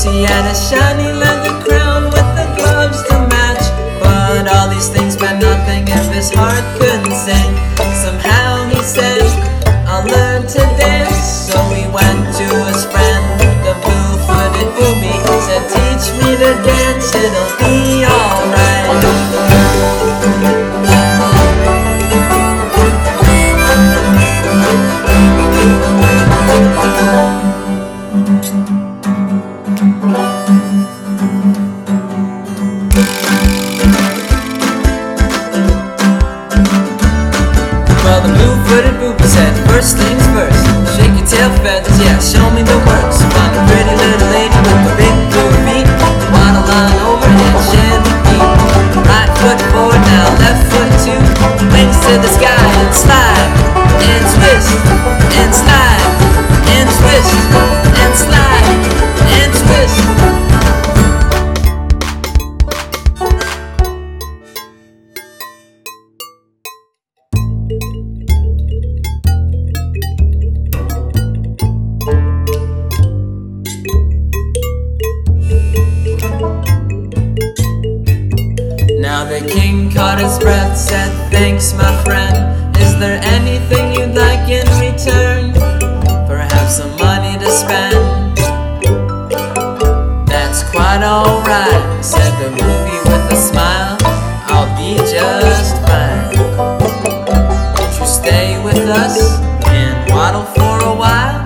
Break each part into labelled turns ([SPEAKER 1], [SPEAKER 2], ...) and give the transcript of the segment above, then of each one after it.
[SPEAKER 1] She had a shiny leather crown with the gloves to match, but all these things meant nothing if his heart couldn't sing. Somehow he said, I'll learn to dance. So he went to his friend, the blue-footed booby. Said, teach me to dance, it'll be alright. Well, the blue-footed booby said, first things first, shake your tail feathers, yeah, show me the works. Found a pretty little lady with the big blue feet, waddle on over and share the beat. Right foot forward, now left foot too, wings to the sky and slide, and twist, and slide, and twist, and slide, and twist. Now the king caught his breath, said, thanks my friend. Is there anything you'd like in return? Perhaps some money to spend? That's quite alright, said the movie with a smile. I'll be just fine. Won't you stay with us and waddle for a while?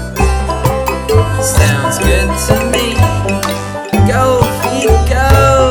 [SPEAKER 1] Sounds good to me. Go, feet, go!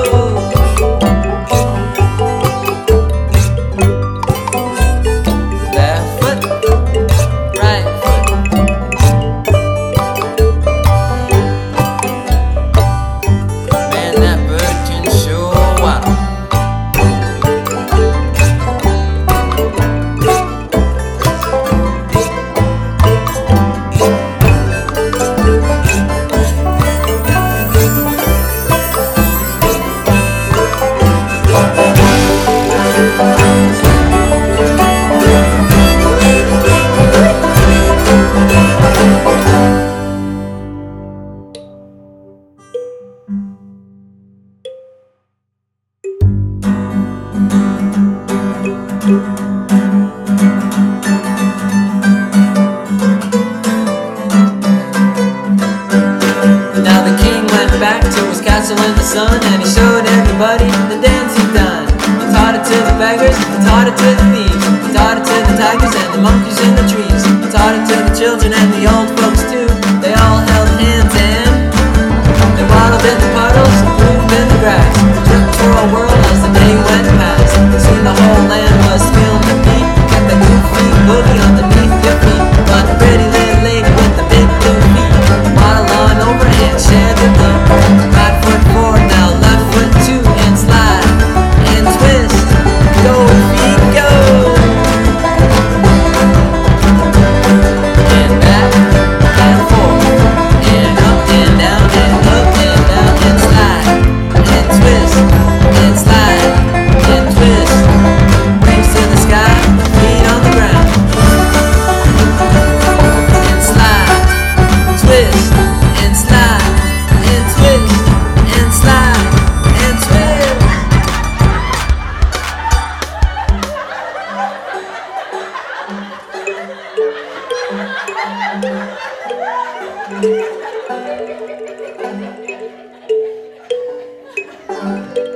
[SPEAKER 1] Now the king went back to his castle in the sun, and he showed everybody the dance he'd done. He taught it to the beggars, he taught it to the thieves, he taught it to the tigers and the monkeys in the trees. He taught it to the children and the old folks too. They all held hands and they waddled in the puddles, moved in the grass, tripped for a whirl as the day went past. Soon the whole land was feeling the beat, got the goofy boogie underneath your feet. But the pretty little lady with the big blue feet, waddle on over and share the beat. Right foot forward, now left foot too, and slide, and twist, go feet go. And back, and forth, and up and down, and up and down, and slide, and twist, and slide, and twist. Wings to the sky, feet on the ground. And slide, twist, and slide, and twist, and slide, and twist.